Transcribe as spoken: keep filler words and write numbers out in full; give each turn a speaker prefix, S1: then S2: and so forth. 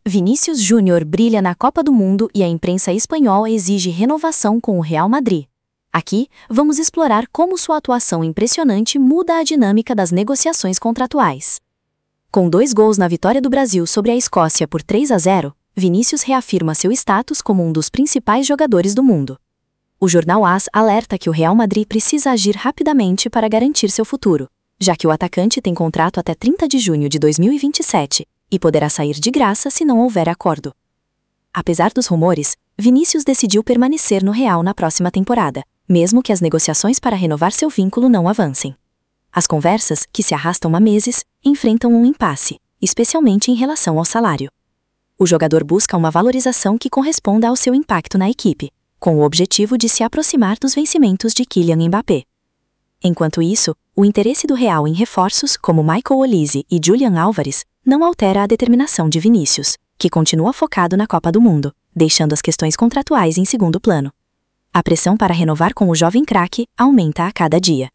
S1: Vinícius Júnior brilha na Copa do Mundo e a imprensa espanhola exige renovação com o Real Madrid. Aqui, vamos explorar como sua atuação impressionante muda a dinâmica das negociações contratuais. Com dois gols na vitória do Brasil sobre a Escócia por três a zero, Vinícius reafirma seu status como um dos principais jogadores do mundo. O jornal A S alerta que o Real Madrid precisa agir rapidamente para garantir seu futuro, já que o atacante tem contrato até trinta de junho de dois mil e vinte e sete e poderá sair de graça se não houver acordo. Apesar dos rumores, Vinícius decidiu permanecer no Real na próxima temporada, mesmo que as negociações para renovar seu vínculo não avancem. As conversas, que se arrastam há meses, enfrentam um impasse, especialmente em relação ao salário. O jogador busca uma valorização que corresponda ao seu impacto na equipe, com o objetivo de se aproximar dos vencimentos de Kylian Mbappé. Enquanto isso, o interesse do Real em reforços como Michael Olise e Julian Álvares não altera a determinação de Vinícius, que continua focado na Copa do Mundo, deixando as questões contratuais em segundo plano. A pressão para renovar com o jovem craque aumenta a cada dia.